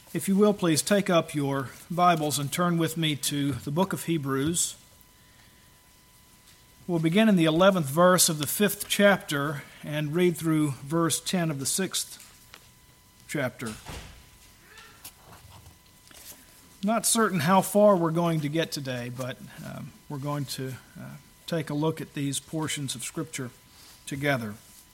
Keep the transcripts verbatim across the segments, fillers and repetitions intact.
If you will, please take up your Bibles and turn with me to the book of Hebrews. We'll begin in the eleventh verse of the fifth chapter and read through verse ten of the sixth chapter. Not certain how far we're going to get today, but um, we're going to uh, take a look at these portions of Scripture together.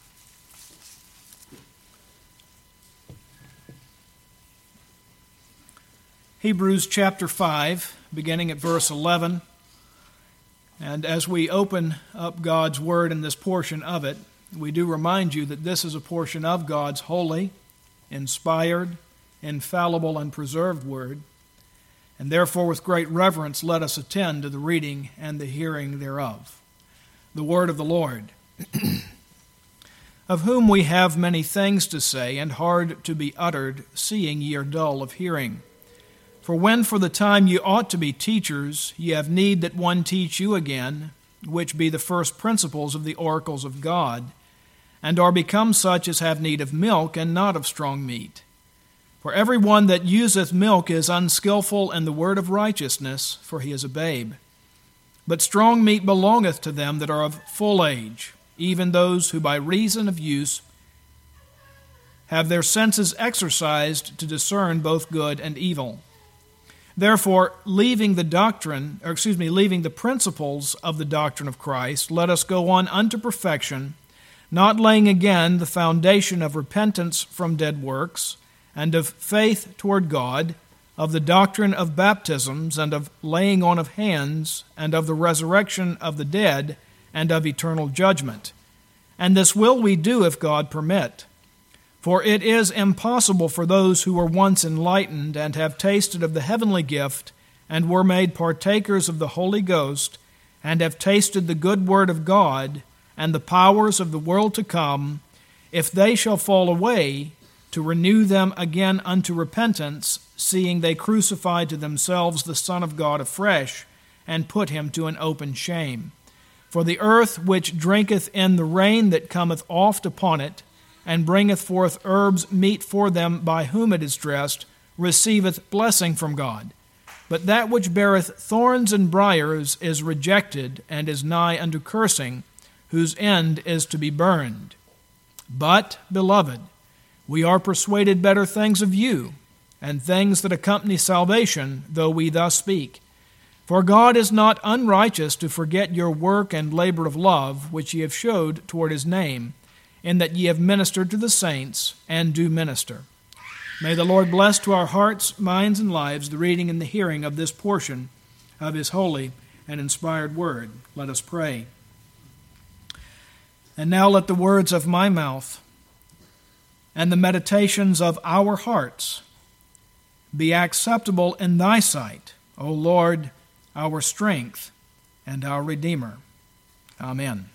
Hebrews chapter five, beginning at verse eleven. And as we open up God's Word in this portion of it, we do remind you that this is a portion of God's holy, inspired, infallible, and preserved Word. And therefore, with great reverence, let us attend to the reading and the hearing thereof. The Word of the Lord. Of whom we have many things to say, and hard to be uttered, seeing ye are dull of hearing. For when for the time ye ought to be teachers, ye have need that one teach you again, which be the first principles of the oracles of God, and are become such as have need of milk, and not of strong meat. For every one that useth milk is unskillful in the word of righteousness, for he is a babe. But strong meat belongeth to them that are of full age, even those who by reason of use have their senses exercised to discern both good and evil. Therefore, leaving the doctrine, or excuse me, leaving the principles of the doctrine of Christ, let us go on unto perfection, not laying again the foundation of repentance from dead works, and of faith toward God, of the doctrine of baptisms, and of laying on of hands, and of the resurrection of the dead, and of eternal judgment. And this will we do if God permit. For it is impossible for those who were once enlightened and have tasted of the heavenly gift and were made partakers of the Holy Ghost and have tasted the good word of God and the powers of the world to come, if they shall fall away, to renew them again unto repentance, seeing they crucify to themselves the Son of God afresh and put him to an open shame. For the earth which drinketh in the rain that cometh oft upon it, and bringeth forth herbs meet for them by whom it is dressed, receiveth blessing from God. But that which beareth thorns and briars is rejected, and is nigh unto cursing, whose end is to be burned. But, beloved, we are persuaded better things of you, and things that accompany salvation, though we thus speak. For God is not unrighteous to forget your work and labor of love, which ye have showed toward his name, in that ye have ministered to the saints, and do minister. May the Lord bless to our hearts, minds, and lives the reading and the hearing of this portion of his holy and inspired word. Let us pray. And now let the words of my mouth and the meditations of our hearts be acceptable in thy sight, O Lord, our strength and our Redeemer. Amen.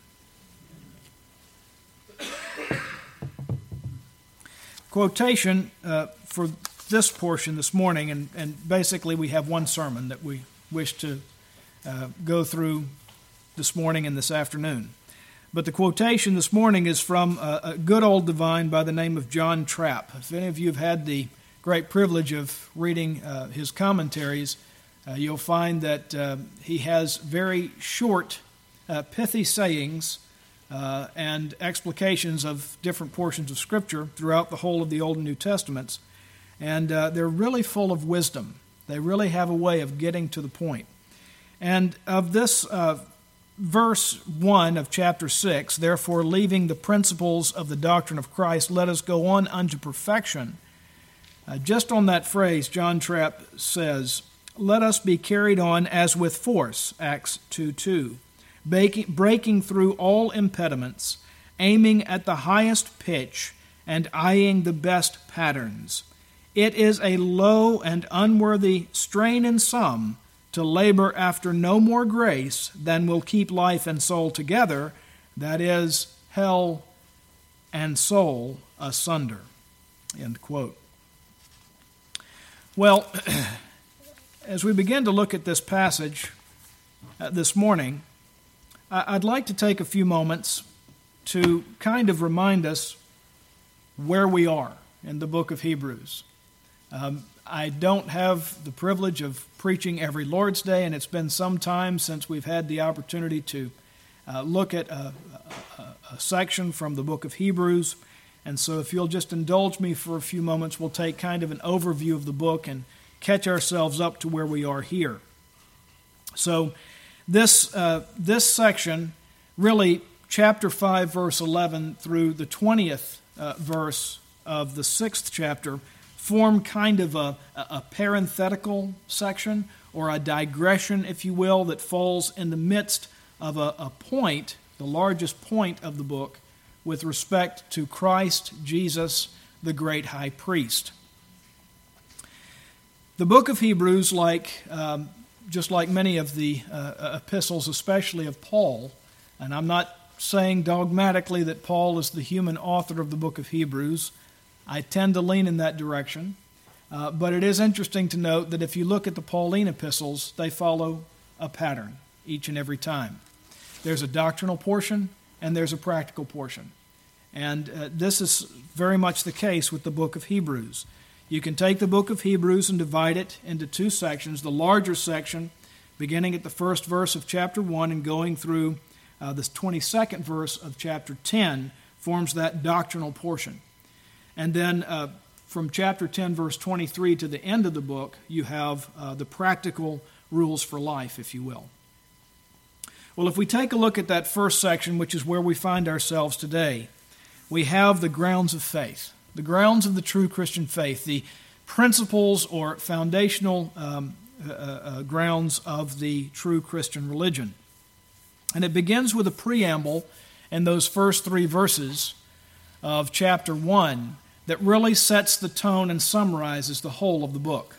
Quotation uh, for this portion this morning, and, and basically we have one sermon that we wish to uh, go through this morning and this afternoon. But the quotation this morning is from a, a good old divine by the name of John Trapp. If any of you have had the great privilege of reading uh, his commentaries, uh, you'll find that uh, he has very short, uh, pithy sayings Uh, and explications of different portions of Scripture throughout the whole of the Old and New Testaments. And uh, they're really full of wisdom. They really have a way of getting to the point. And of this uh, verse one of chapter six, therefore leaving the principles of the doctrine of Christ, let us go on unto perfection. Uh, just on that phrase, John Trapp says, let us be carried on as with force, Acts two two. Breaking through all impediments, aiming at the highest pitch, and eyeing the best patterns. It is a low and unworthy strain in some to labor after no more grace than will keep life and soul together, that is, hell and soul asunder. End quote. Well, as we begin to look at this passage uh, this morning, I'd like to take a few moments to kind of remind us where we are in the book of Hebrews. Um, I don't have the privilege of preaching every Lord's Day, and it's been some time since we've had the opportunity to uh, look at a, a, a section from the book of Hebrews. And so if you'll just indulge me for a few moments, we'll take kind of an overview of the book and catch ourselves up to where we are here. So this uh, this section, really chapter five, verse eleven through the twentieth uh, verse of the sixth chapter, form kind of a, a parenthetical section, or a digression, if you will, that falls in the midst of a, a point, the largest point of the book, with respect to Christ Jesus, the great high priest. The book of Hebrews, like um, just like many of the uh, epistles, especially of Paul, and I'm not saying dogmatically that Paul is the human author of the book of Hebrews. I tend to lean in that direction. Uh, but it is interesting to note that if you look at the Pauline epistles, they follow a pattern each and every time. There's a doctrinal portion and there's a practical portion. And uh, this is very much the case with the book of Hebrews. You can take the book of Hebrews and divide it into two sections. The larger section, beginning at the first verse of chapter one and going through uh, the twenty-second verse of chapter ten, forms that doctrinal portion. And then uh, from chapter ten, verse twenty-three to the end of the book, you have uh, the practical rules for life, if you will. Well, if we take a look at that first section, which is where we find ourselves today, we have the grounds of faith, the grounds of the true Christian faith, the principles or foundational um, uh, uh, grounds of the true Christian religion. And it begins with a preamble in those first three verses of chapter one that really sets the tone and summarizes the whole of the book.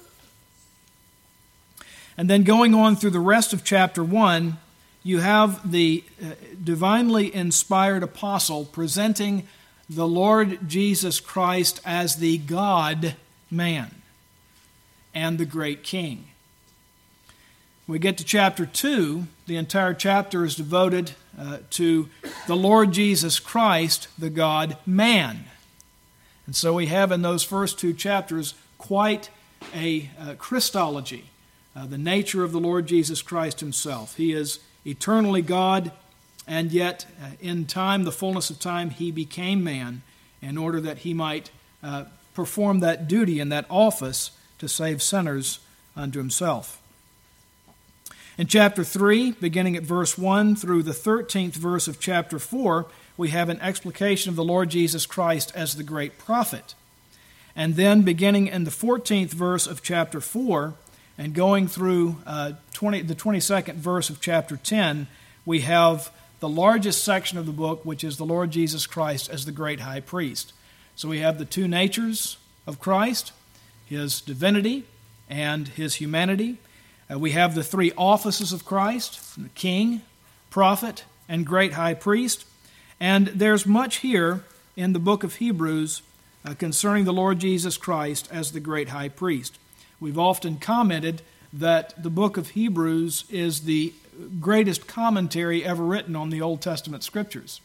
And then going on through the rest of chapter one, you have the uh, divinely inspired apostle presenting the Lord Jesus Christ as the God-man and the great King. We get to chapter two, the entire chapter is devoted uh, to the Lord Jesus Christ, the God-man. And so we have in those first two chapters quite a uh, Christology, uh, the nature of the Lord Jesus Christ himself. He is eternally God, and yet uh, in time, the fullness of time, he became man in order that he might uh, perform that duty and that office to save sinners unto himself. In chapter three, beginning at verse one through the thirteenth verse of chapter four, we have an explication of the Lord Jesus Christ as the great prophet. And then beginning in the fourteenth verse of chapter four and going through uh, twenty, the twenty-second verse of chapter ten, we have the largest section of the book, which is the Lord Jesus Christ as the great high priest. So we have the two natures of Christ, his divinity and his humanity. Uh, we have the three offices of Christ, the king, prophet, and great high priest. And there's much here in the book of Hebrews uh, concerning the Lord Jesus Christ as the great high priest. We've often commented that the book of Hebrews is the greatest commentary ever written on the Old Testament Scriptures.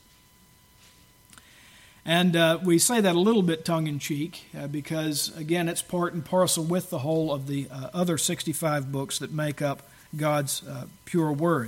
And uh, we say that a little bit tongue-in-cheek uh, because, again, it's part and parcel with the whole of the uh, other sixty-five books that make up God's uh, pure Word.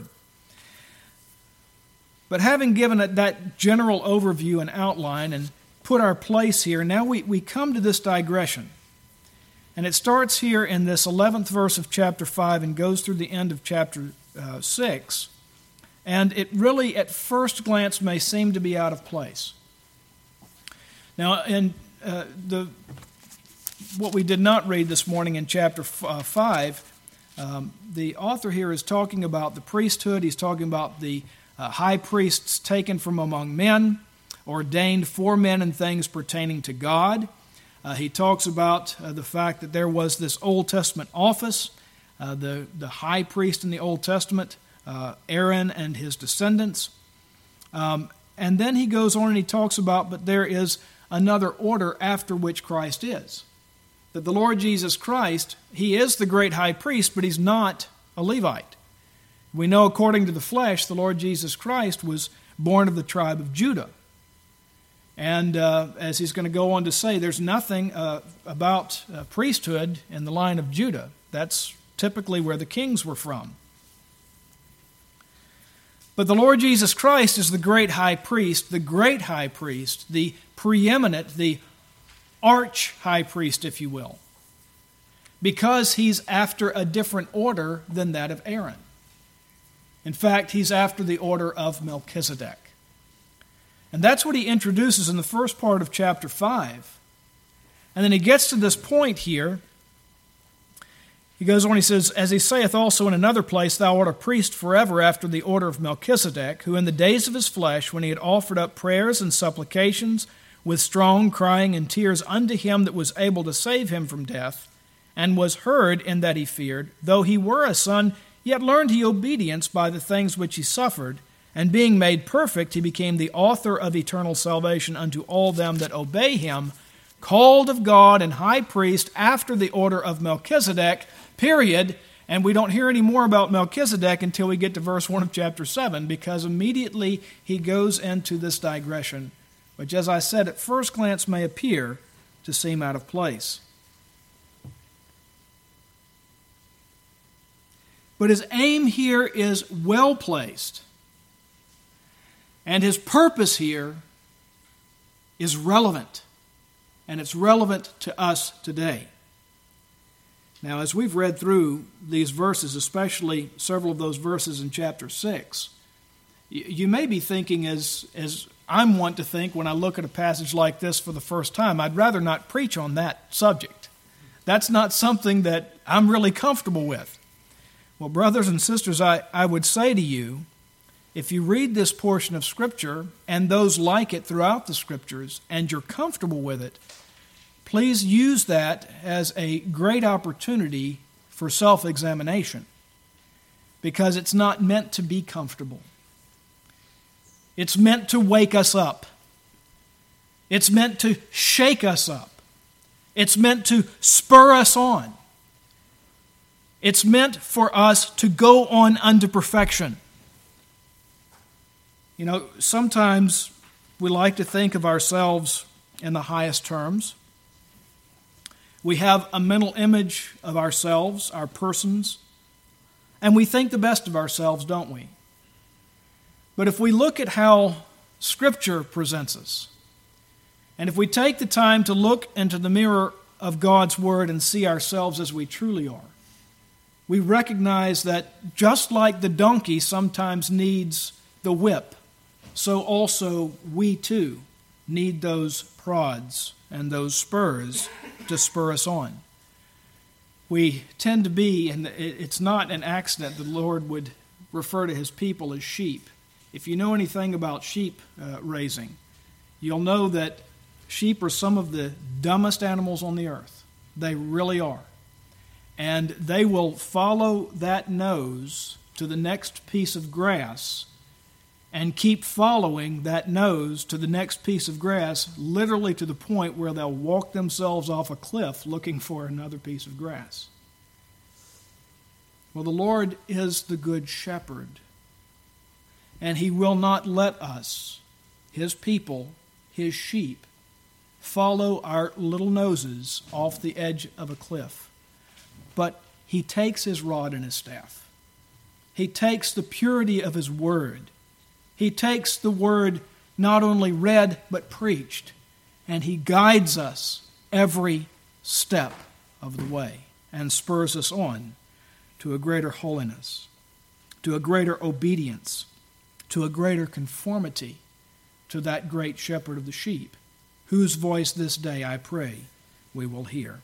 But having given it that general overview and outline and put our place here, now we, we come to this digression. And it starts here in this eleventh verse of chapter five and goes through the end of chapter uh, six. And it really, at first glance, may seem to be out of place. Now, in uh, the what we did not read this morning in chapter f- uh, five, um, the author here is talking about the priesthood. He's talking about the uh, high priests taken from among men, ordained for men and things pertaining to God. Uh, he talks about uh, the fact that there was this Old Testament office, uh, the, the high priest in the Old Testament, uh, Aaron and his descendants. Um, and then he goes on and he talks about, but there is another order after which Christ is. That the Lord Jesus Christ, he is the great high priest, but he's not a Levite. We know according to the flesh, the Lord Jesus Christ was born of the tribe of Judah. And uh, as he's going to go on to say, there's nothing uh, about uh, priesthood in the line of Judah. That's typically where the kings were from. But the Lord Jesus Christ is the great high priest, the great high priest, the preeminent, the arch high priest, if you will, because he's after a different order than that of Aaron. In fact, he's after the order of Melchizedek. And that's what he introduces in the first part of chapter five. And then he gets to this point here. He goes on, he says, "As he saith also in another place, Thou art a priest forever after the order of Melchizedek, who in the days of his flesh, when he had offered up prayers and supplications with strong crying and tears unto him that was able to save him from death, and was heard in that he feared, though he were a son, yet learned he obedience by the things which he suffered, and being made perfect, he became the author of eternal salvation unto all them that obey him, called of God and high priest after the order of Melchizedek," period. And we don't hear any more about Melchizedek until we get to verse one of chapter seven, because immediately he goes into this digression, which, as I said, at first glance may appear to seem out of place. But his aim here is well placed, and his purpose here is relevant, and it's relevant to us today. Now, as we've read through these verses, especially several of those verses in chapter six, you may be thinking, as, as I'm wont to think when I look at a passage like this for the first time, I'd rather not preach on that subject. That's not something that I'm really comfortable with. Well, brothers and sisters, I, I would say to you, if you read this portion of Scripture and those like it throughout the Scriptures, and you're comfortable with it, please use that as a great opportunity for self-examination, because it's not meant to be comfortable. It's meant to wake us up. It's meant to shake us up. It's meant to spur us on. It's meant for us to go on unto perfection. You know, sometimes we like to think of ourselves in the highest terms. We have a mental image of ourselves, our persons, and we think the best of ourselves, don't we? But if we look at how Scripture presents us, and if we take the time to look into the mirror of God's Word and see ourselves as we truly are, we recognize that just like the donkey sometimes needs the whip, so also we too need those prods and those spurs to spur us on. We tend to be, and it's not an accident the Lord would refer to his people as sheep. If you know anything about sheep uh, raising, you'll know that sheep are some of the dumbest animals on the earth. They really are. And they will follow that nose to the next piece of grass and keep following that nose to the next piece of grass, literally to the point where they'll walk themselves off a cliff looking for another piece of grass. Well, the Lord is the good shepherd, and he will not let us, his people, his sheep, follow our little noses off the edge of a cliff. But he takes his rod and his staff. He takes the purity of his word. He takes the word not only read, but preached, and he guides us every step of the way and spurs us on to a greater holiness, to a greater obedience, to a greater conformity to that great shepherd of the sheep, whose voice this day, I pray, we will hear.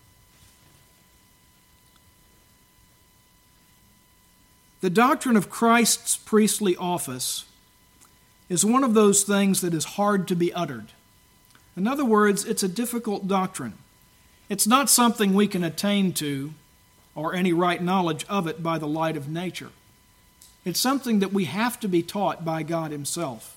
The doctrine of Christ's priestly office is one of those things that is hard to be uttered. In other words, it's a difficult doctrine. It's not something we can attain to or any right knowledge of it by the light of nature. It's something that we have to be taught by God himself.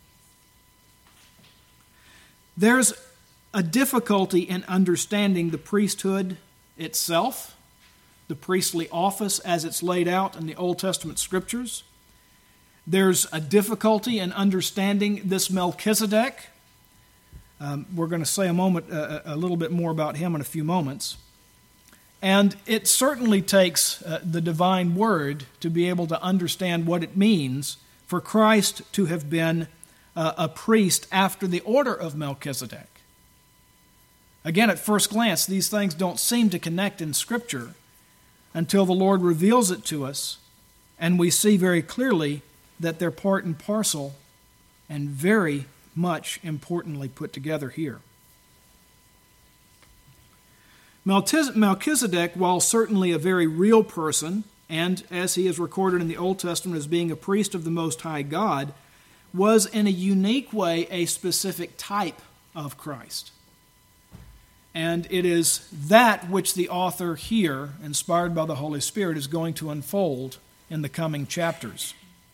There's a difficulty in understanding the priesthood itself, the priestly office as it's laid out in the Old Testament Scriptures. There's a difficulty in understanding this Melchizedek, Um, we're going to say a moment, uh, a little bit more about him in a few moments. And it certainly takes uh, the divine word to be able to understand what it means for Christ to have been uh, a priest after the order of Melchizedek. Again, at first glance, these things don't seem to connect in Scripture until the Lord reveals it to us, and we see very clearly that they're part and parcel and very much importantly put together here. Melchizedek, while certainly a very real person, and as he is recorded in the Old Testament as being a priest of the Most High God, was in a unique way a specific type of Christ. And it is that which the author here, inspired by the Holy Spirit, is going to unfold in the coming chapters.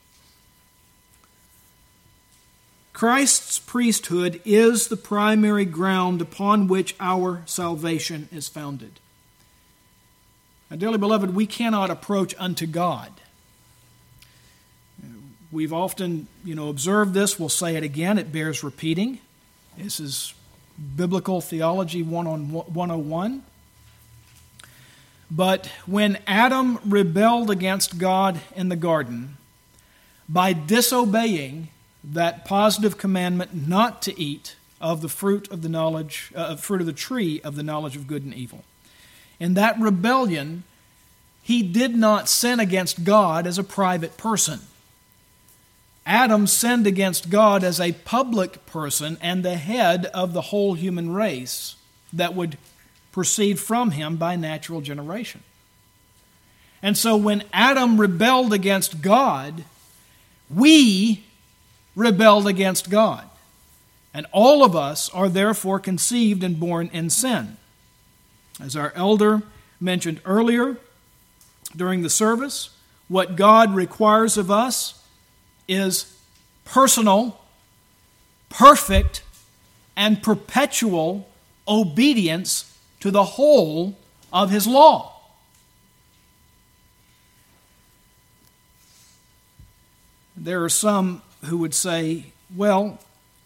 Christ's priesthood is the primary ground upon which our salvation is founded. Now, dearly beloved, we cannot approach unto God. We've often, you know, observed this. We'll say it again. It bears repeating. This is Biblical Theology one oh one. But when Adam rebelled against God in the garden by disobeying that positive commandment not to eat of the fruit of the knowledge, uh, fruit of the tree of the knowledge of good and evil, in that rebellion, he did not sin against God as a private person. Adam sinned against God as a public person and the head of the whole human race that would proceed from him by natural generation. And so when Adam rebelled against God, we rebelled against God. And all of us are therefore conceived and born in sin. As our elder mentioned earlier during the service, what God requires of us is personal, perfect, and perpetual obedience to the whole of His law. There are some who would say, well,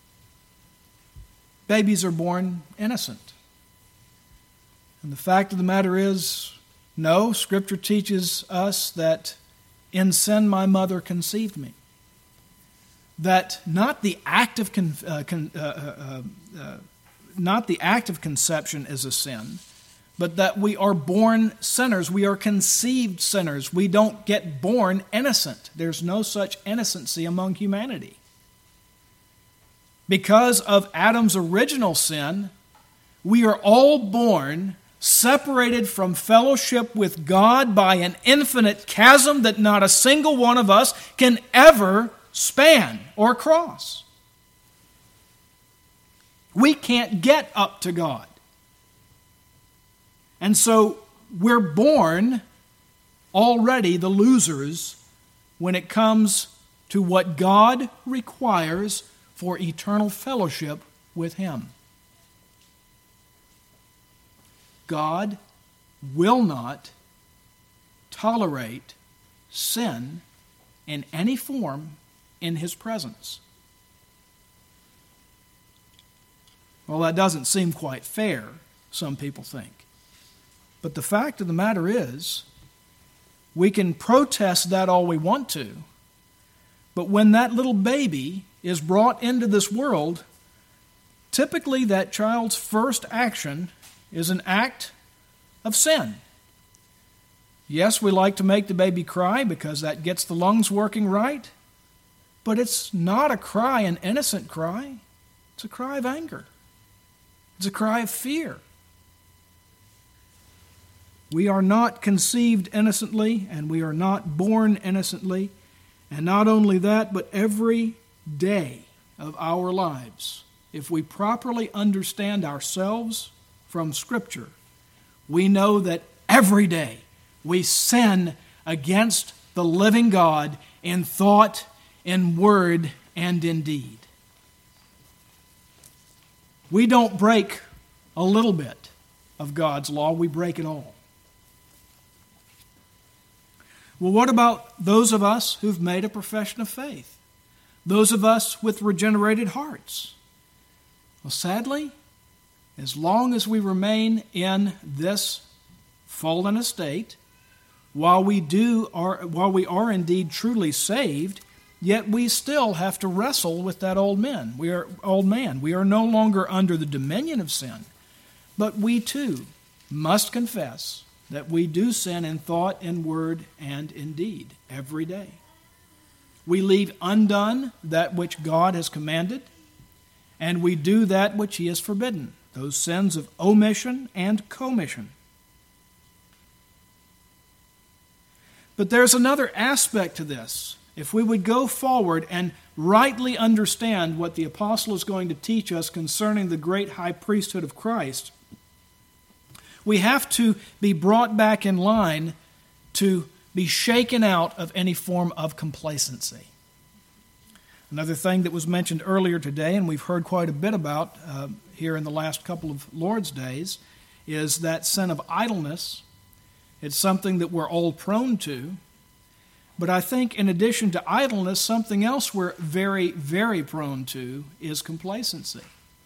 babies are born innocent. And the fact of the matter is, no, Scripture teaches us that in sin my mother conceived me. That not the act of con, uh, con, uh, uh, uh, not the act of conception is a sin, but that we are born sinners. We are conceived sinners. We don't get born innocent. There's no such innocency among humanity. Because of Adam's original sin, we are all born separated from fellowship with God by an infinite chasm that not a single one of us can ever span or cross. We can't get up to God. And so we're born already the losers when it comes to what God requires for eternal fellowship with Him. God will not tolerate sin in any form in His presence. Well, that doesn't seem quite fair, some people think. But the fact of the matter is, we can protest that all we want to, but when that little baby is brought into this world, typically that child's first action is an act of sin. Yes, we like to make the baby cry because that gets the lungs working right, but it's not a cry, an innocent cry. It's a cry of anger. It's a cry of fear. We are not conceived innocently, and we are not born innocently. And not only that, but every day of our lives, if we properly understand ourselves from Scripture, we know that every day we sin against the living God in thought, in word, and in deed. We don't break a little bit of God's law, we break it all. Well, what about those of us who've made a profession of faith? Those of us with regenerated hearts? Well, sadly, as long as we remain in this fallen estate, while we do are while we are indeed truly saved, yet we still have to wrestle with that old man. We are old man. We are no longer under the dominion of sin, but we too must confess that we do sin in thought, in word, and in deed every day. We leave undone that which God has commanded, and we do that which He has forbidden, those sins of omission and commission. But there's another aspect to this. If we would go forward and rightly understand what the apostle is going to teach us concerning the great high priesthood of Christ, we have to be brought back in line to be shaken out of any form of complacency. Another thing that was mentioned earlier today, and we've heard quite a bit about uh, here in the last couple of Lord's days, is that sin of idleness. It's something that we're all prone to. But I think in addition to idleness, something else we're very, very prone to is complacency.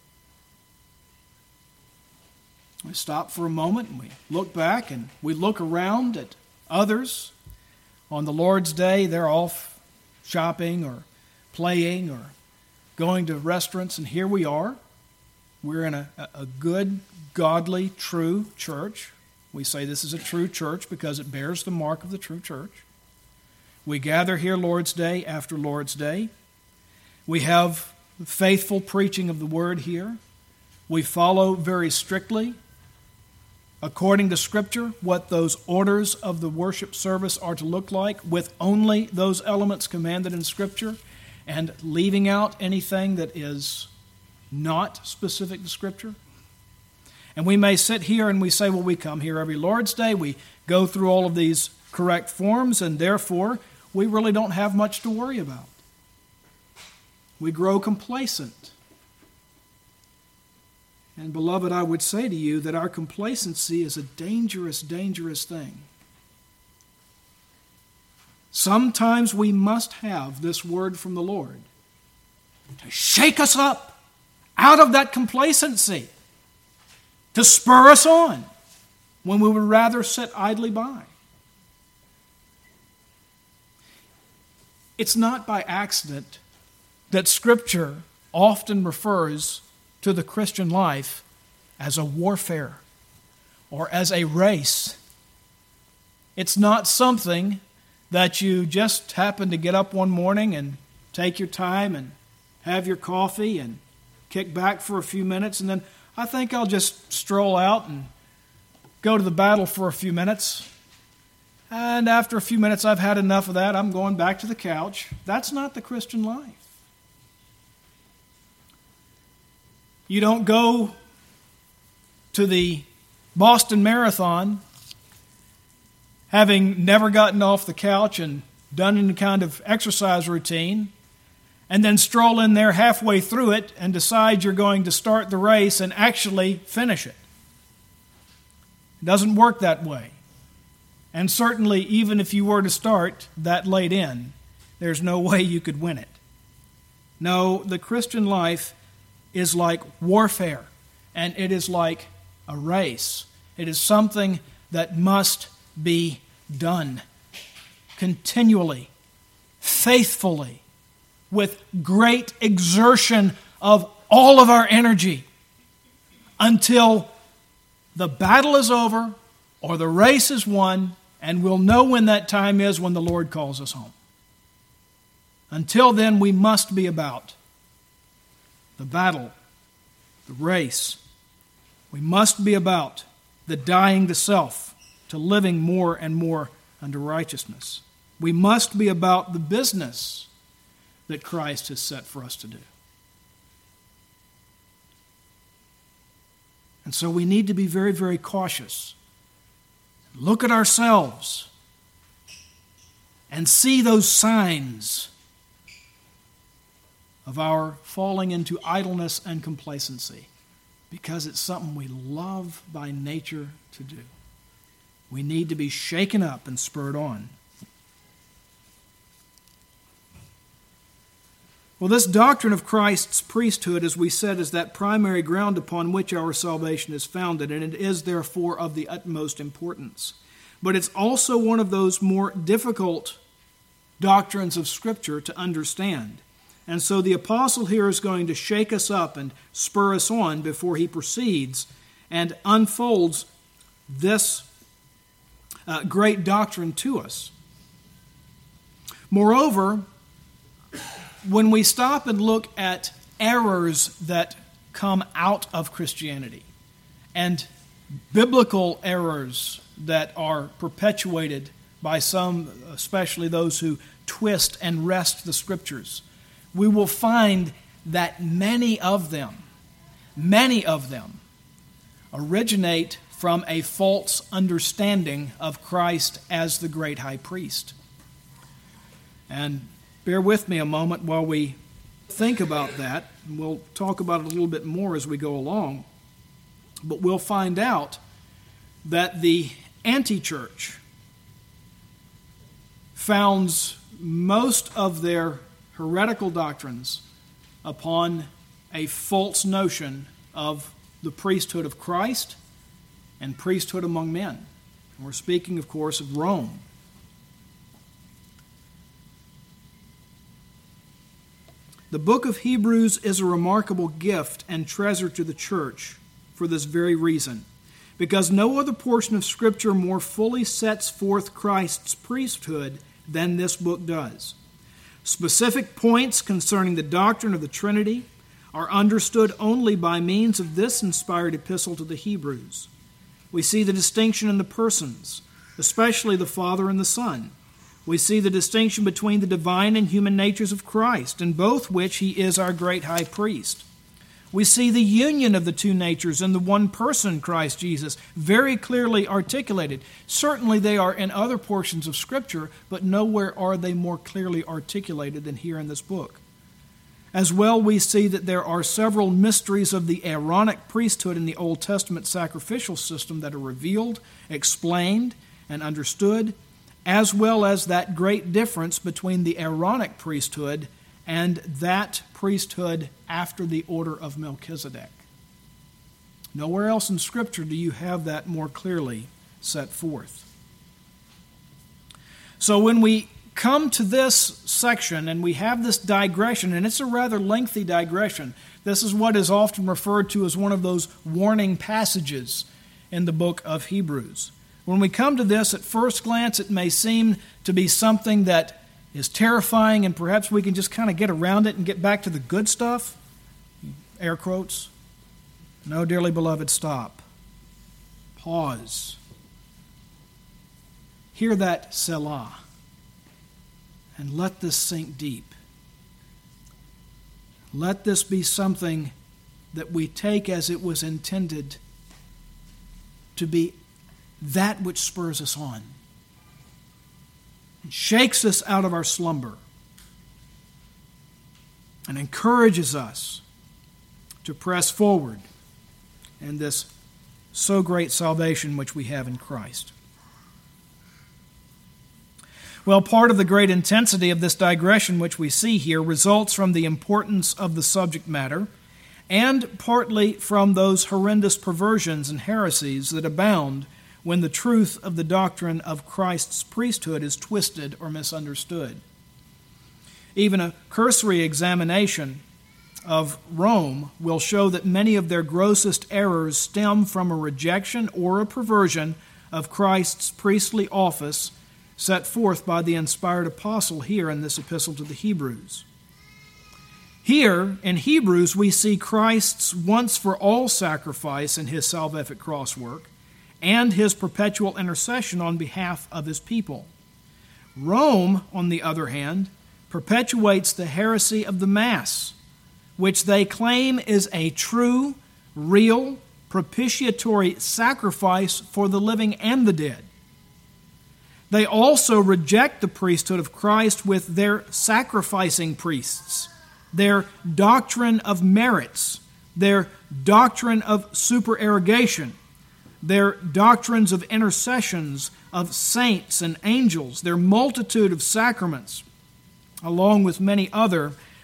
We stop for a moment and we look back and we look around at others. On the Lord's Day, they're off shopping or playing or going to restaurants, and here we are. We're in a, a good, godly, true church. We say this is a true church because it bears the mark of the true church. We gather here Lord's Day after Lord's Day. We have faithful preaching of the Word here. We follow very strictly, according to Scripture, what those orders of the worship service are to look like, with only those elements commanded in Scripture, and leaving out anything that is not specific to Scripture. And we may sit here and we say, well, we come here every Lord's Day, we go through all of these correct forms, and therefore we really don't have much to worry about. We grow complacent. And beloved, I would say to you that our complacency is a dangerous, dangerous thing. Sometimes we must have this word from the Lord to shake us up out of that complacency, to spur us on when we would rather sit idly by. It's not by accident that Scripture often refers to the Christian life as a warfare or as a race. It's not something that you just happen to get up one morning and take your time and have your coffee and kick back for a few minutes, and then I think I'll just stroll out and go to the battle for a few minutes. And after a few minutes, I've had enough of that. I'm going back to the couch. That's not the Christian life. You don't go to the Boston Marathon having never gotten off the couch and done any kind of exercise routine, and then stroll in there halfway through it and decide you're going to start the race and actually finish it. It doesn't work that way. And certainly, even if you were to start that late in, there's no way you could win it. No, the Christian life is like warfare, and it is like a race. It is something that must be done continually, faithfully, with great exertion of all of our energy until the battle is over or the race is won, and we'll know when that time is when the Lord calls us home. Until then, we must be about the battle, the race. We must be about the dying to self, to living more and more unto righteousness. We must be about the business that Christ has set for us to do. And so we need to be very, very cautious. Look at ourselves and see those signs of our falling into idleness and complacency, because it's something we love by nature to do. We need to be shaken up and spurred on. Well, this doctrine of Christ's priesthood, as we said, is that primary ground upon which our salvation is founded, and it is therefore of the utmost importance. But it's also one of those more difficult doctrines of Scripture to understand. And so the apostle here is going to shake us up and spur us on before he proceeds and unfolds this uh, great doctrine to us. Moreover, when we stop and look at errors that come out of Christianity and biblical errors that are perpetuated by some, especially those who twist and wrest the Scriptures, we will find that many of them, many of them originate from a false understanding of Christ as the great high priest. And bear with me a moment while we think about that. We'll talk about it a little bit more as we go along. But we'll find out that the anti-church founds most of their heretical doctrines upon a false notion of the priesthood of Christ and priesthood among men. And we're speaking, of course, of Rome. The book of Hebrews is a remarkable gift and treasure to the church for this very reason, because no other portion of Scripture more fully sets forth Christ's priesthood than this book does. Specific points concerning the doctrine of the Trinity are understood only by means of this inspired epistle to the Hebrews. We see the distinction in the persons, especially the Father and the Son. We see the distinction between the divine and human natures of Christ, in both which he is our great high priest. We see the union of the two natures in the one person, Christ Jesus, very clearly articulated. Certainly they are in other portions of Scripture, but nowhere are they more clearly articulated than here in this book. As well, we see that there are several mysteries of the Aaronic priesthood in the Old Testament sacrificial system that are revealed, explained, and understood, as well as that great difference between the Aaronic priesthood and that priesthood after the order of Melchizedek. Nowhere else in Scripture do you have that more clearly set forth. So when we come to this section and we have this digression, and it's a rather lengthy digression, this is what is often referred to as one of those warning passages in the book of Hebrews. When we come to this, at first glance, it may seem to be something that is terrifying, and perhaps we can just kind of get around it and get back to the good stuff. Air quotes. No, dearly beloved, stop. Pause. Hear that Selah, and let this sink deep. Let this be something that we take as it was intended to be that which spurs us on. It shakes us out of our slumber and encourages us to press forward in this so great salvation which we have in Christ. Well, part of the great intensity of this digression which we see here results from the importance of the subject matter and partly from those horrendous perversions and heresies that abound when the truth of the doctrine of Christ's priesthood is twisted or misunderstood. Even a cursory examination of Rome will show that many of their grossest errors stem from a rejection or a perversion of Christ's priestly office set forth by the inspired apostle here in this epistle to the Hebrews. Here in Hebrews we see Christ's once-for-all sacrifice in his salvific cross work and his perpetual intercession on behalf of his people. Rome, on the other hand, perpetuates the heresy of the Mass, which they claim is a true, real, propitiatory sacrifice for the living and the dead. They also reject the priesthood of Christ with their sacrificing priests, their doctrine of merits, their doctrine of supererogation, their doctrines of intercessions of saints and angels, their multitude of sacraments, along with many other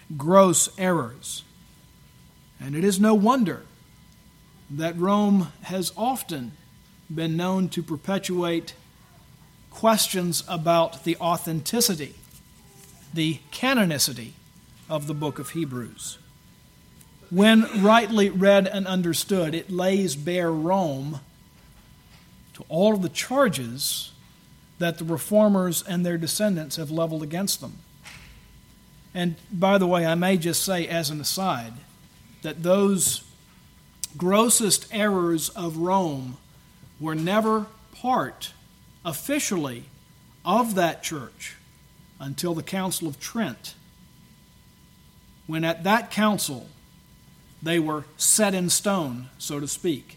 gross errors. And it is no wonder that Rome has often been known to perpetuate questions about the authenticity, the canonicity of the book of Hebrews. When rightly read and understood, it lays bare Rome to all of the charges that the reformers and their descendants have leveled against them. And by the way, I may just say as an aside that those grossest errors of Rome were never part officially of that church until the Council of Trent, when at that council they were set in stone, so to speak.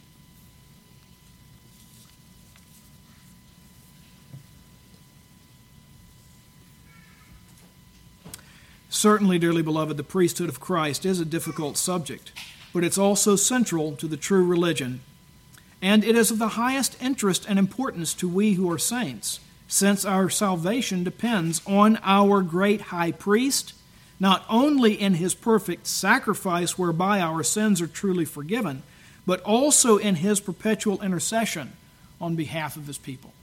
Certainly, dearly beloved, the priesthood of Christ is a difficult subject, but it's also central to the true religion, and it is of the highest interest and importance to we who are saints, since our salvation depends on our great high priest, not only in his perfect sacrifice whereby our sins are truly forgiven, but also in his perpetual intercession on behalf of his people.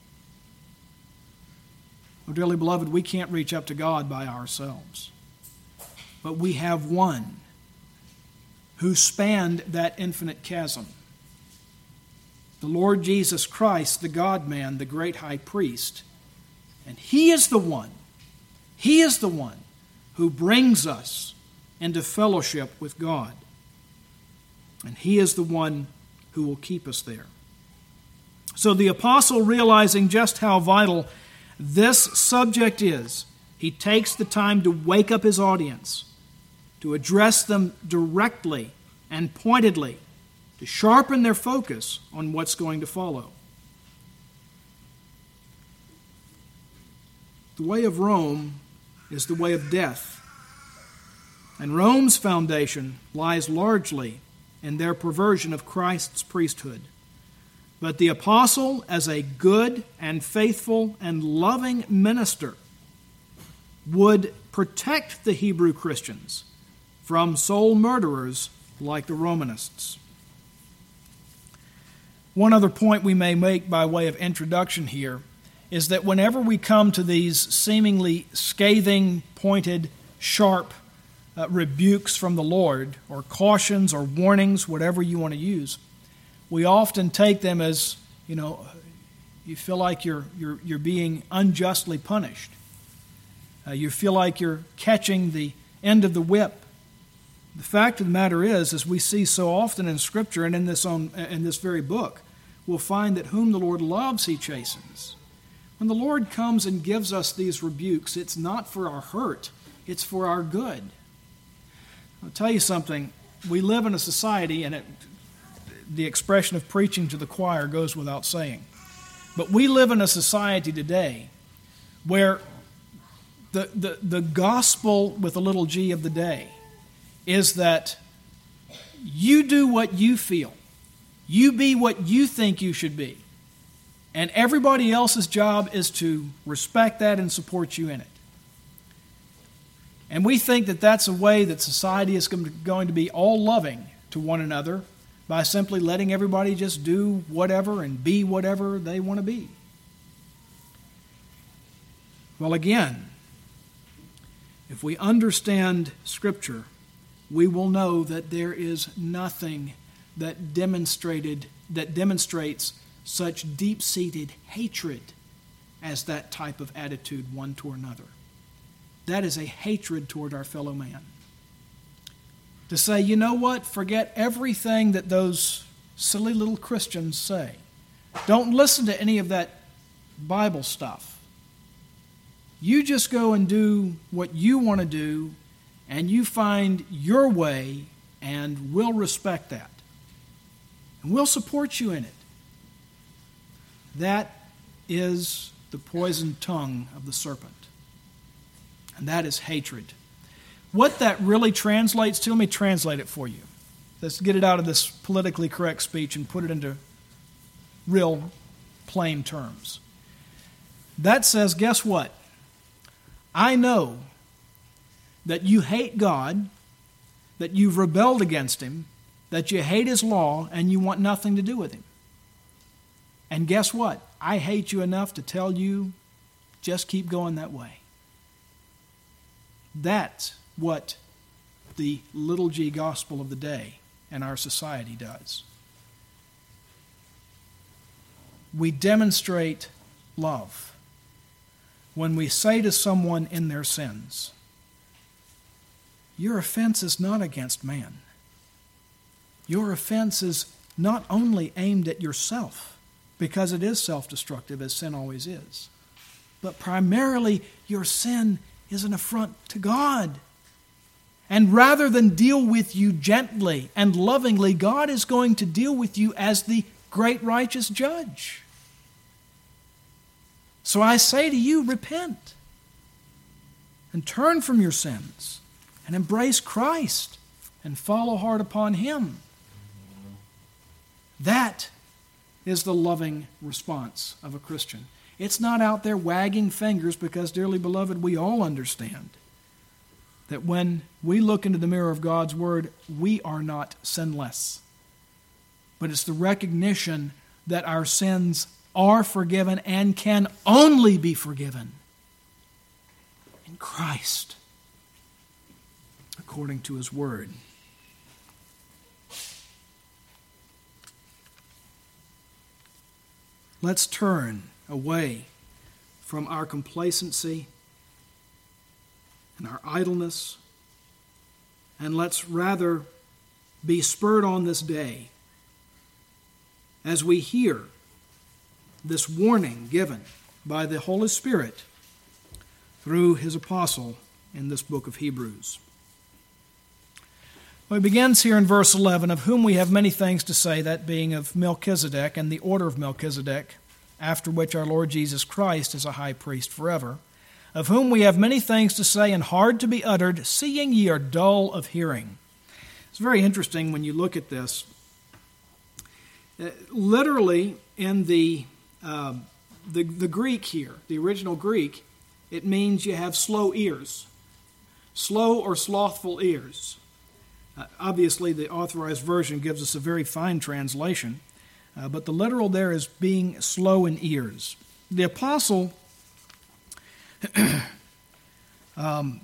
Oh, dearly beloved, we can't reach up to God by ourselves, but we have one who spanned that infinite chasm. The Lord Jesus Christ, the God-man, the great high priest. And he is the one, he is the one who brings us into fellowship with God. And he is the one who will keep us there. So the apostle, realizing just how vital this subject is, he takes the time to wake up his audience, to address them directly and pointedly, to sharpen their focus on what's going to follow. The way of Rome is the way of death, and Rome's foundation lies largely in their perversion of Christ's priesthood. But the apostle, as a good and faithful and loving minister, would protect the Hebrew Christians from soul murderers like the Romanists. One other point we may make by way of introduction here is that whenever we come to these seemingly scathing, pointed, sharp uh, rebukes from the Lord, or cautions or warnings, whatever you want to use, we often take them as, you know, you feel like you're you're you're being unjustly punished. Uh, you feel like you're catching the end of the whip. The fact of the matter is, as we see so often in Scripture and in this own, in this very book, we'll find that whom the Lord loves, he chastens. When the Lord comes and gives us these rebukes, it's not for our hurt, it's for our good. I'll tell you something, we live in a society, and it, the expression of preaching to the choir goes without saying, but we live in a society today where the, the, the gospel with a little g of the day is that you do what you feel. You be what you think you should be. And everybody else's job is to respect that and support you in it. And we think that that's a way that society is going to be all loving to one another by simply letting everybody just do whatever and be whatever they want to be. Well, again, if we understand Scripture, we will know that there is nothing that demonstrated that demonstrates such deep-seated hatred as that type of attitude one toward another. That is a hatred toward our fellow man. To say, you know what, forget everything that those silly little Christians say. Don't listen to any of that Bible stuff. You just go and do what you want to do, and you find your way, and we'll respect that. And we'll support you in it. That is the poisoned tongue of the serpent. And that is hatred. What that really translates to, let me translate it for you. Let's get it out of this politically correct speech and put it into real plain terms. That says, guess what? I know that you hate God, that you've rebelled against Him, that you hate His law, and you want nothing to do with Him. And guess what? I hate you enough to tell you, just keep going that way. That's what the little g gospel of the day and our society does. We demonstrate love when we say to someone in their sins, your offense is not against man. Your offense is not only aimed at yourself, because it is self-destructive, as sin always is, but primarily your sin is an affront to God. And rather than deal with you gently and lovingly, God is going to deal with you as the great righteous judge. So I say to you, repent and turn from your sins and embrace Christ and follow hard upon Him. That is the loving response of a Christian. It's not out there wagging fingers, because, dearly beloved, we all understand that when we look into the mirror of God's Word, we are not sinless. But it's the recognition that our sins are forgiven and can only be forgiven in Christ, according to His Word. Let's turn away from our complacency and our idleness, and let's rather be spurred on this day as we hear this warning given by the Holy Spirit through His apostle in this book of Hebrews. Well, it begins here in verse eleven, of whom we have many things to say, that being of Melchizedek and the order of Melchizedek, after which our Lord Jesus Christ is a high priest forever, of whom we have many things to say and hard to be uttered, seeing ye are dull of hearing. It's very interesting when you look at this. Uh, literally, in the, uh, the, the Greek here, the original Greek, it means you have slow ears, slow or slothful ears. Uh, obviously, the Authorized Version gives us a very fine translation, uh, but the literal there is being slow in ears. The apostle um,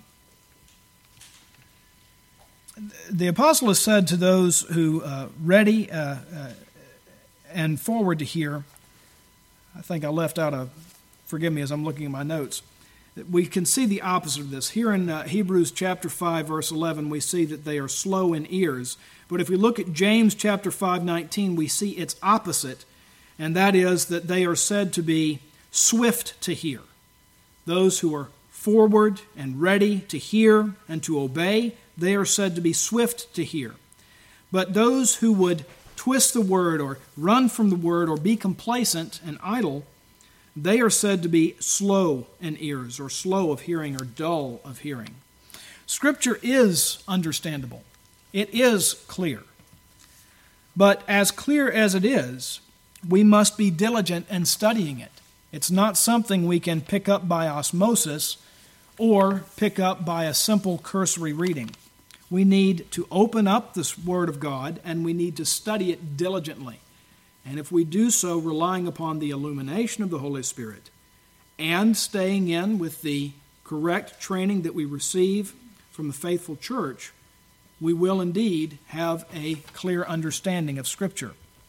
the apostle has said to those who uh, ready uh, uh, and forward to hear, I think I left out a, forgive me as I'm looking at my notes, that we can see the opposite of this. Here in uh, Hebrews chapter five, verse eleven, we see that they are slow in ears. But if we look at James chapter five, nineteen, we see its opposite, and that is that they are said to be swift to hear. Those who are forward and ready to hear and to obey, they are said to be swift to hear. But those who would twist the word or run from the word or be complacent and idle, they are said to be slow in ears, or slow of hearing, or dull of hearing. Scripture is understandable. It is clear. But as clear as it is, we must be diligent in studying it. It's not something we can pick up by osmosis or pick up by a simple cursory reading. We need to open up this Word of God, and we need to study it diligently. And if we do so relying upon the illumination of the Holy Spirit and staying in with the correct training that we receive from the faithful church, we will indeed have a clear understanding of Scripture.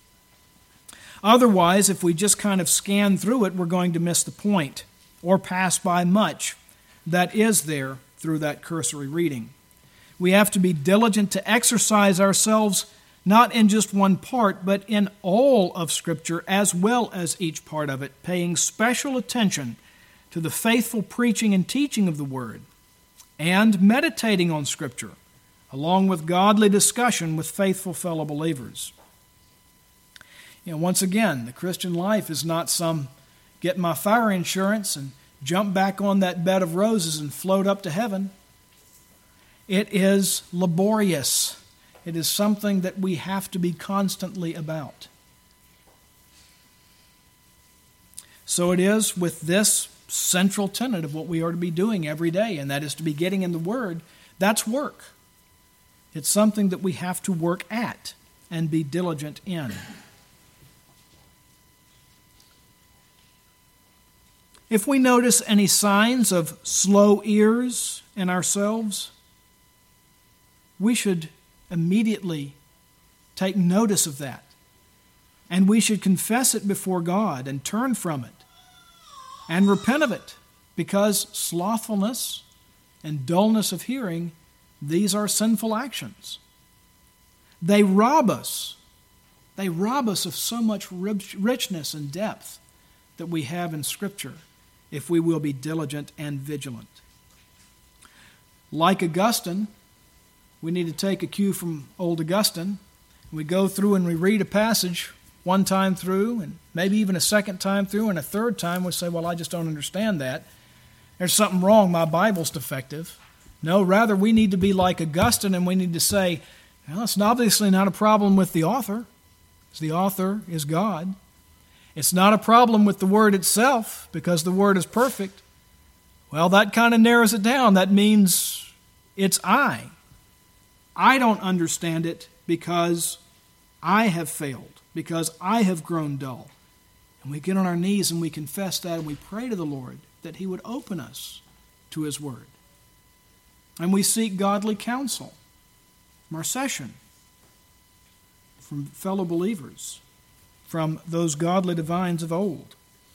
Otherwise, if we just kind of scan through it, we're going to miss the point or pass by much that is there through that cursory reading. We have to be diligent to exercise ourselves not in just one part, but in all of Scripture as well as each part of it, paying special attention to the faithful preaching and teaching of the Word, and meditating on Scripture, along with godly discussion with faithful fellow believers. You know, once again, the Christian life is not some get my fire insurance and jump back on that bed of roses and float up to heaven. It is laborious. It is something that we have to be constantly about. So it is with this central tenet of what we are to be doing every day, and that is to be getting in the Word, That's work. It's something that we have to work at and be diligent in. If we notice any signs of slow ears in ourselves, we should immediately take notice of that. And we should confess it before God and turn from it and repent of it, because slothfulness and dullness of hearing, these are sinful actions. They rob us. They rob us of so much richness and depth that we have in Scripture if we will be diligent and vigilant. Like Augustine, we need to take a cue from old Augustine. We go through and we read a passage one time through, and maybe even a second time through, and a third time we say, well, I just don't understand that. There's something wrong. My Bible's defective. No, rather we need to be like Augustine, and we need to say, well, it's obviously not a problem with the author, because the author is God. It's not a problem with the Word itself, because the Word is perfect. Well, that kind of narrows it down. That means it's I. I don't understand it because I have failed, because I have grown dull. And we get on our knees and we confess that, and we pray to the Lord that He would open us to His Word. And we seek godly counsel from our session, from fellow believers, from those godly divines of old.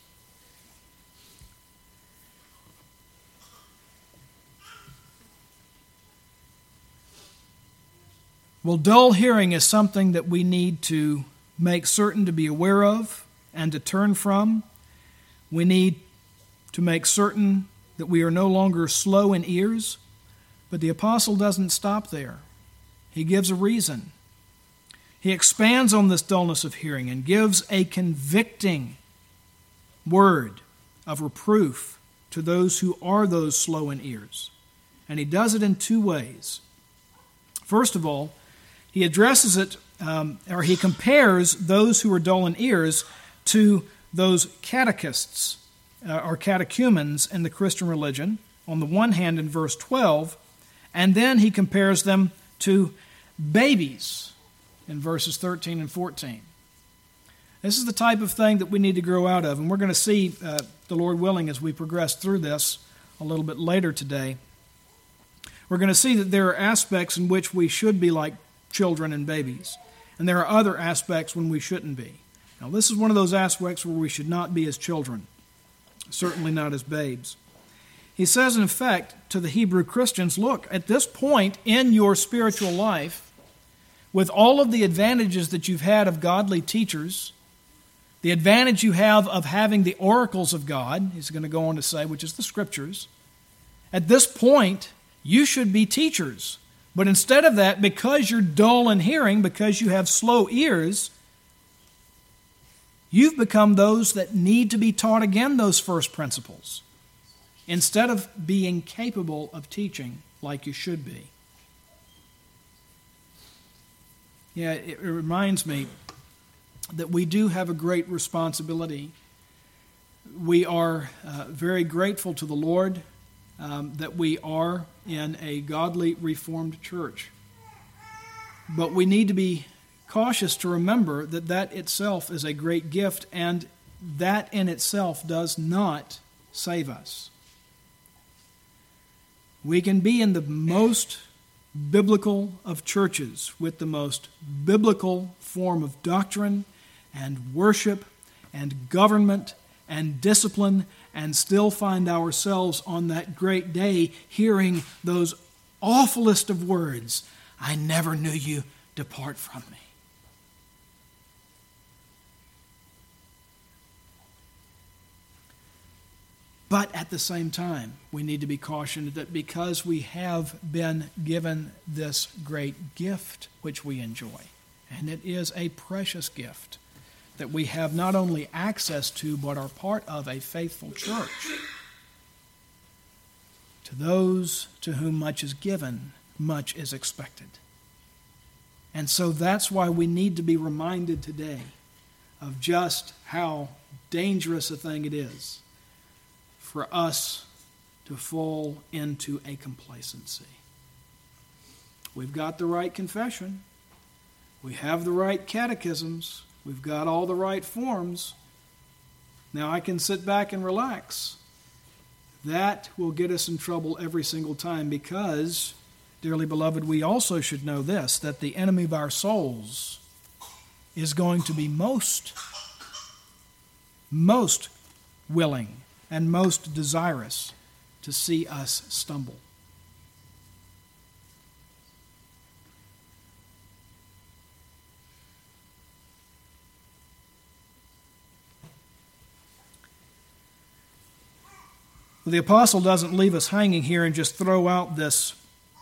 Well, dull hearing is something that we need to make certain to be aware of and to turn from. We need to make certain that we are no longer slow in ears. But the apostle doesn't stop there. He gives a reason. He expands on this dullness of hearing and gives a convicting word of reproof to those who are those slow in ears. And he does it in two ways. First of all, he addresses it, um, or he compares those who are dull in ears to those catechists uh, or catechumens in the Christian religion, on the one hand in verse twelve, and then he compares them to babies in verses thirteen and fourteen. This is the type of thing that we need to grow out of, and we're going to see, uh, the Lord willing, as we progress through this a little bit later today. We're going to see that there are aspects in which we should be like children and babies, and there are other aspects when we shouldn't be. Now, this is one of those aspects where we should not be as children, certainly not as babes. He says, in effect, to the Hebrew Christians, look, at this point in your spiritual life, with all of the advantages that you've had of godly teachers, the advantage you have of having the oracles of God, he's going to go on to say, which is the Scriptures, at this point, you should be teachers. But instead of that, because you're dull in hearing, because you have slow ears, you've become those that need to be taught again those first principles, instead of being capable of teaching like you should be. Yeah, it, it reminds me that we do have a great responsibility. We are uh, very grateful to the Lord um, that we are in a godly Reformed church. But we need to be cautious to remember that that itself is a great gift, and that in itself does not save us. We can be in the most biblical of churches with the most biblical form of doctrine and worship and government and discipline and still find ourselves on that great day hearing those awfulest of words, I never knew you, depart from me. But at the same time, we need to be cautioned that because we have been given this great gift which we enjoy, and it is a precious gift that we have not only access to, but are part of a faithful church. To those to whom much is given, much is expected. And so that's why we need to be reminded today of just how dangerous a thing it is for us to fall into a complacency. We've got the right confession. We have the right catechisms. We've got all the right forms. Now I can sit back and relax. That will get us in trouble every single time because, dearly beloved, we also should know this, that the enemy of our souls is going to be most, most willing and most desirous to see us stumble. The apostle doesn't leave us hanging here and just throw out this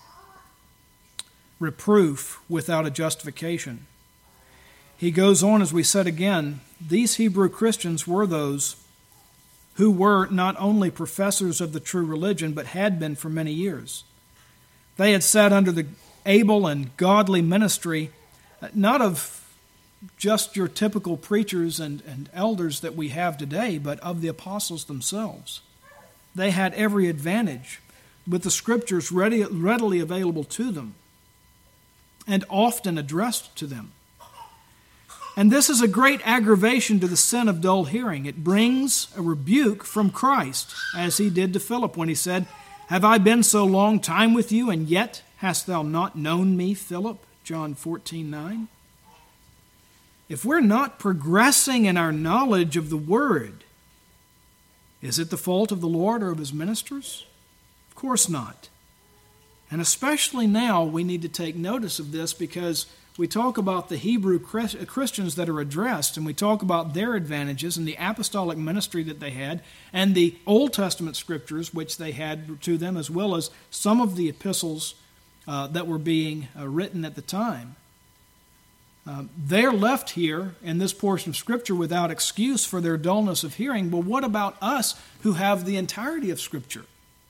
reproof without a justification. He goes on, as we said again, these Hebrew Christians were those who were not only professors of the true religion, but had been for many years. They had sat under the able and godly ministry, not of just your typical preachers and, and elders that we have today, but of the apostles themselves. They had every advantage with the Scriptures ready, readily available to them and often addressed to them. And this is a great aggravation to the sin of dull hearing. It brings a rebuke from Christ, as he did to Philip when he said, "Have I been so long time with you, and yet hast thou not known me, Philip?" John fourteen nine. If we're not progressing in our knowledge of the Word, is it the fault of the Lord or of His ministers? Of course not. And especially now, we need to take notice of this because we talk about the Hebrew Christians that are addressed, and we talk about their advantages and the apostolic ministry that they had, and the Old Testament Scriptures which they had to them, as well as some of the epistles uh, that were being uh, written at the time. Uh, they're left here in this portion of Scripture without excuse for their dullness of hearing. But what about us who have the entirety of Scripture?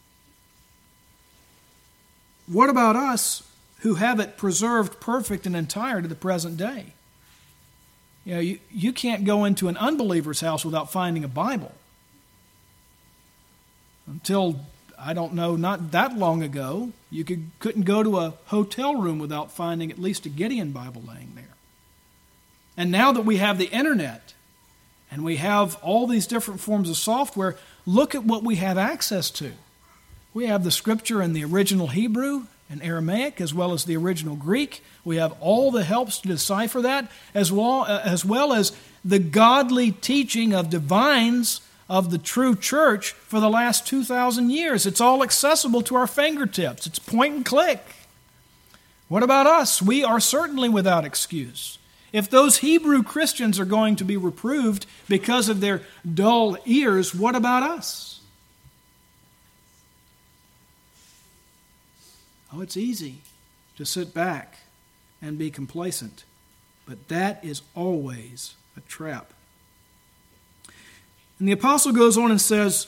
What about us who have it preserved perfect and entire to the present day? You know, you, you can't go into an unbeliever's house without finding a Bible. Until, I don't know, not that long ago, you could, couldn't go to a hotel room without finding at least a Gideon Bible laying there. And now that we have the internet and we have all these different forms of software, look at what we have access to. We have the Scripture in the original Hebrew and Aramaic as well as the original Greek. We have all the helps to decipher that, as well, as well as the godly teaching of divines of the true church for the last two thousand years. It's all accessible to our fingertips. It's point and click. What about us? We are certainly without excuse. If those Hebrew Christians are going to be reproved because of their dull ears, what about us? Oh, it's easy to sit back and be complacent, but that is always a trap. And the apostle goes on and says,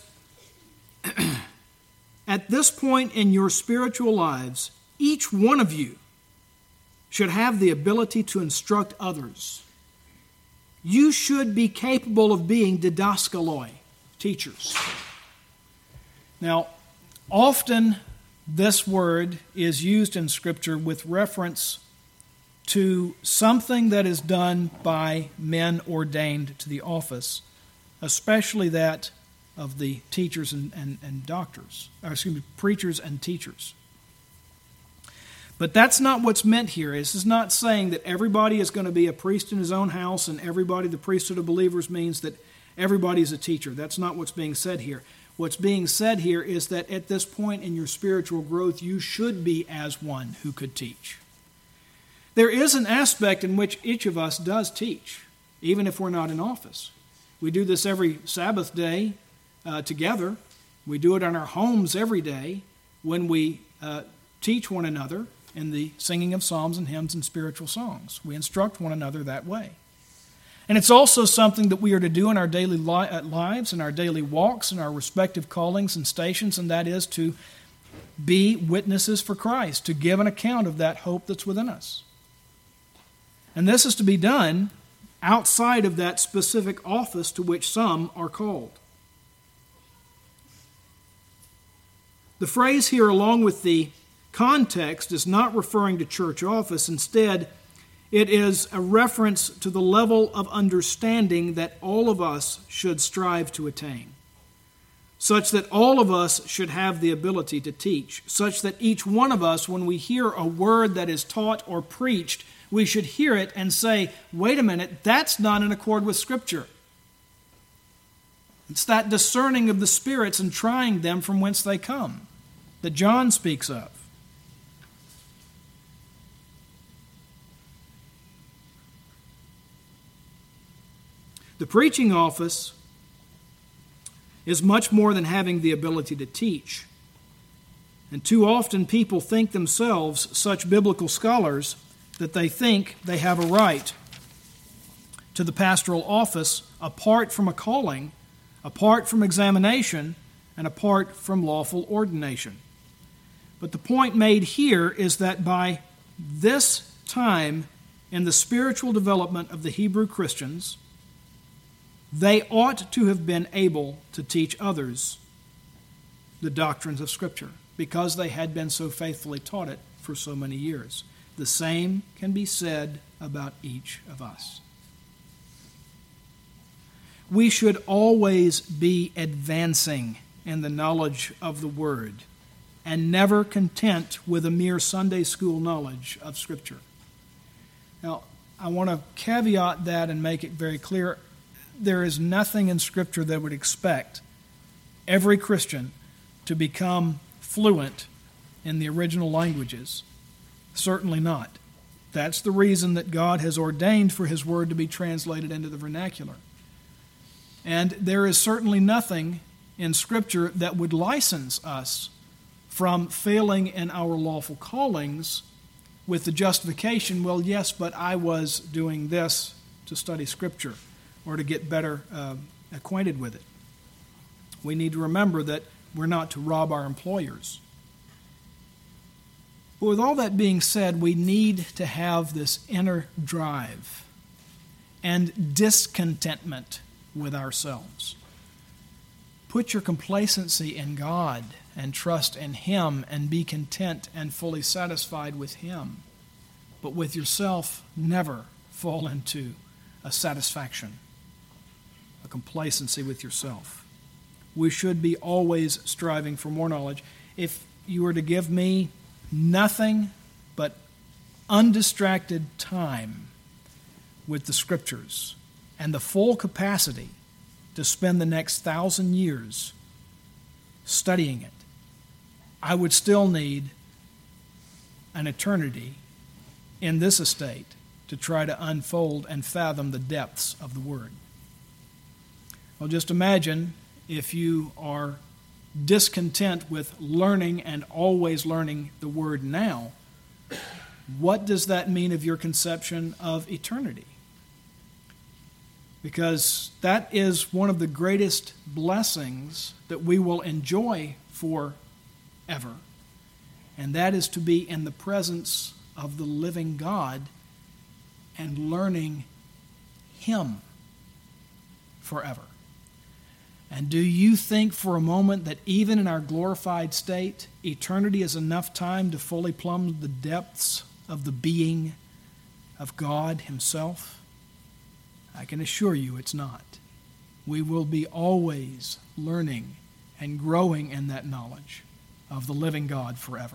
at this point in your spiritual lives, each one of you should have the ability to instruct others. You should be capable of being didaskaloi, teachers. Now, often this word is used in Scripture with reference to something that is done by men ordained to the office, especially that of the teachers and, and, and doctors, or excuse me, preachers and teachers. But that's not what's meant here. This is not saying that everybody is going to be a priest in his own house and everybody, the priesthood of believers, means that everybody is a teacher. That's not what's being said here. What's being said here is that at this point in your spiritual growth, you should be as one who could teach. There is an aspect in which each of us does teach, even if we're not in office. We do this every Sabbath day uh, together. We do it in our homes every day when we uh, teach one another in the singing of psalms and hymns and spiritual songs. We instruct one another that way. And it's also something that we are to do in our daily li- lives, in our daily walks, in our respective callings and stations, and that is to be witnesses for Christ, to give an account of that hope that's within us. And this is to be done outside of that specific office to which some are called. The phrase here, along with the context is not referring to church office. Instead, it is a reference to the level of understanding that all of us should strive to attain, such that all of us should have the ability to teach, such that each one of us, when we hear a word that is taught or preached, we should hear it and say, wait a minute, that's not in accord with Scripture. It's that discerning of the spirits and trying them from whence they come that John speaks of. The preaching office is much more than having the ability to teach. And too often people think themselves such biblical scholars that they think they have a right to the pastoral office apart from a calling, apart from examination, and apart from lawful ordination. But the point made here is that by this time in the spiritual development of the Hebrew Christians, they ought to have been able to teach others the doctrines of Scripture because they had been so faithfully taught it for so many years. The same can be said about each of us. We should always be advancing in the knowledge of the Word and never content with a mere Sunday school knowledge of Scripture. Now, I want to caveat that and make it very clear. There is nothing in Scripture that would expect every Christian to become fluent in the original languages. Certainly not. That's the reason that God has ordained for His Word to be translated into the vernacular. And there is certainly nothing in Scripture that would license us from failing in our lawful callings with the justification, well, yes, but I was doing this to study Scripture or to get better uh, acquainted with it. We need to remember that we're not to rob our employers. But with all that being said, we need to have this inner drive and discontentment with ourselves. Put your complacency in God and trust in Him and be content and fully satisfied with Him. But with yourself, never fall into a satisfaction, a complacency with yourself. We should be always striving for more knowledge. If you were to give me nothing but undistracted time with the Scriptures and the full capacity to spend the next thousand years studying it, I would still need an eternity in this estate to try to unfold and fathom the depths of the Word. Well, just imagine if you are discontent with learning and always learning the Word now, what does that mean of your conception of eternity? Because that is one of the greatest blessings that we will enjoy forever. And that is to be in the presence of the living God and learning Him forever. And do you think for a moment that even in our glorified state, eternity is enough time to fully plumb the depths of the being of God Himself? I can assure you it's not. We will be always learning and growing in that knowledge of the living God forever.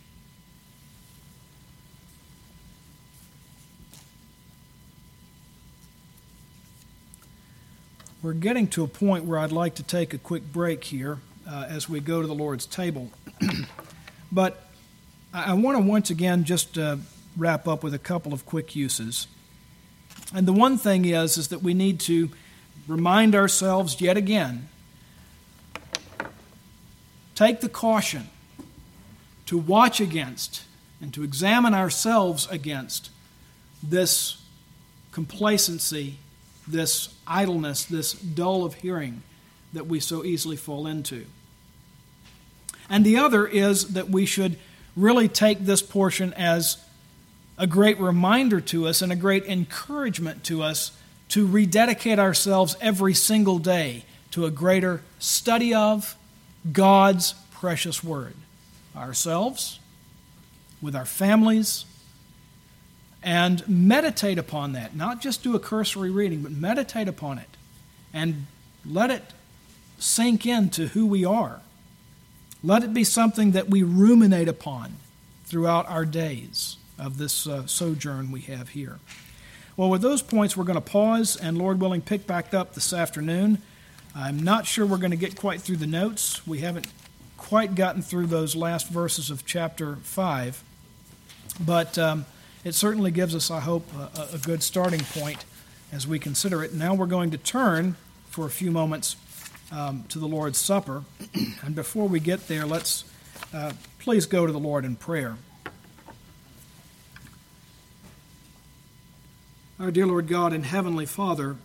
We're getting to a point where I'd like to take a quick break here uh, as we go to the Lord's table. But I, I want to once again just uh, wrap up with a couple of quick uses. And the one thing is, is that we need to remind ourselves yet again, take the caution to watch against and to examine ourselves against this complacency, this idleness, this dull of hearing that we so easily fall into. And the other is that we should really take this portion as a great reminder to us and a great encouragement to us to rededicate ourselves every single day to a greater study of God's precious Word. Ourselves with our families, and meditate upon that. Not just do a cursory reading, but meditate upon it and let it sink into who we are. Let it be something that we ruminate upon throughout our days of this uh, sojourn we have here. Well, with those points, we're going to pause and, Lord willing, pick back up this afternoon. I'm not sure we're going to get quite through the notes. We haven't quite gotten through those last verses of chapter five, but um, it certainly gives us, I hope, a, a good starting point as we consider it. Now we're going to turn for a few moments um, to the Lord's Supper, and before we get there, let's uh, please go to the Lord in prayer. Our dear Lord God and Heavenly Father,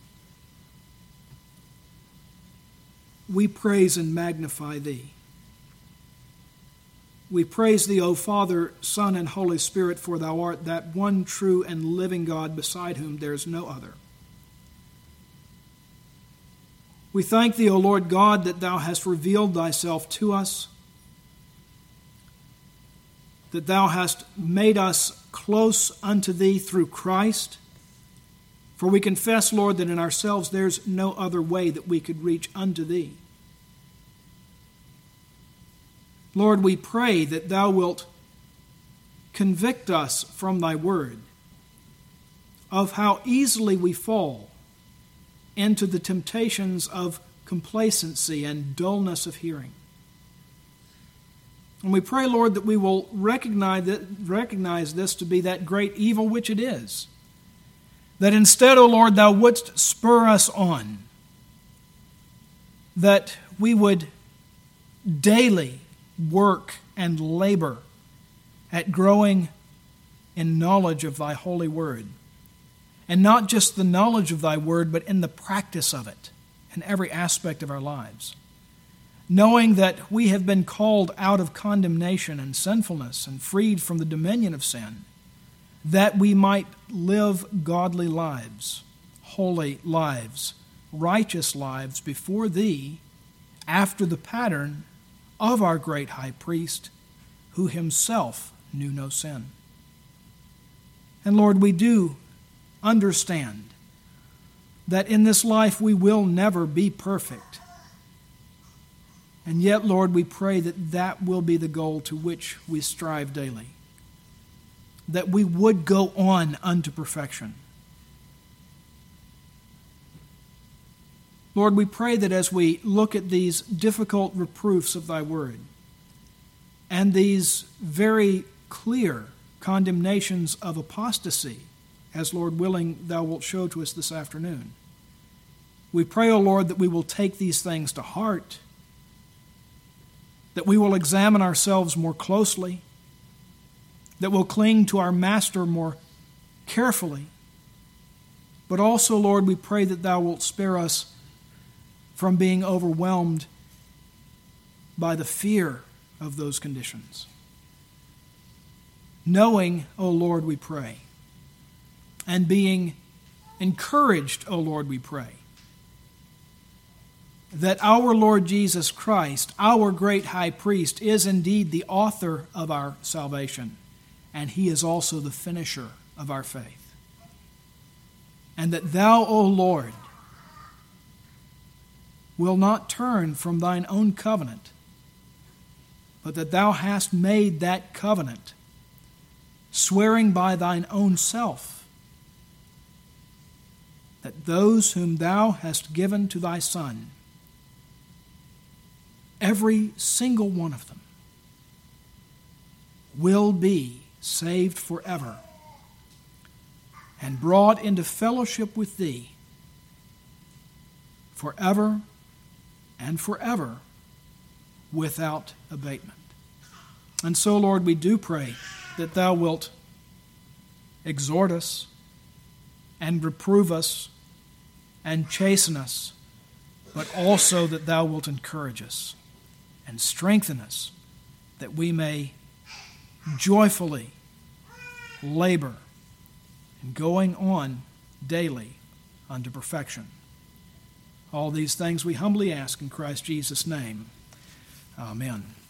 we praise and magnify Thee. We praise Thee, O Father, Son, and Holy Spirit, for Thou art that one true and living God beside whom there is no other. We thank Thee, O Lord God, that Thou hast revealed Thyself to us, that Thou hast made us close unto Thee through Christ. For we confess, Lord, that in ourselves there's no other way that we could reach unto Thee. Lord, we pray that Thou wilt convict us from Thy word of how easily we fall into the temptations of complacency and dullness of hearing. And we pray, Lord, that we will recognize, that, recognize this to be that great evil which it is. That instead, O Lord, Thou wouldst spur us on, that we would daily work and labor at growing in knowledge of Thy holy word. And not just the knowledge of Thy word, but in the practice of it in every aspect of our lives. Knowing that we have been called out of condemnation and sinfulness and freed from the dominion of sin, that we might live godly lives, holy lives, righteous lives before Thee, after the pattern of our great high priest, who himself knew no sin. And Lord, we do understand that in this life we will never be perfect. And yet, Lord, we pray that that will be the goal to which we strive daily, that we would go on unto perfection. Lord, we pray that as we look at these difficult reproofs of Thy word and these very clear condemnations of apostasy, as, Lord willing, Thou wilt show to us this afternoon, we pray, O Lord, that we will take these things to heart, that we will examine ourselves more closely, that we'll cling to our Master more carefully. But also, Lord, we pray that Thou wilt spare us from being overwhelmed by the fear of those conditions. Knowing, O Lord, we pray, and being encouraged, O Lord, we pray, that our Lord Jesus Christ, our great high priest, is indeed the author of our salvation, and He is also the finisher of our faith. And that Thou, O Lord, will not turn from Thine own covenant, but that Thou hast made that covenant, swearing by Thine own self, that those whom Thou hast given to Thy Son, every single one of them, will be saved forever and brought into fellowship with Thee forever and forever without abatement. And so, Lord, we do pray that Thou wilt exhort us and reprove us and chasten us, but also that Thou wilt encourage us and strengthen us, that we may joyfully labor in going on daily unto perfection. All these things we humbly ask in Christ Jesus' name. Amen.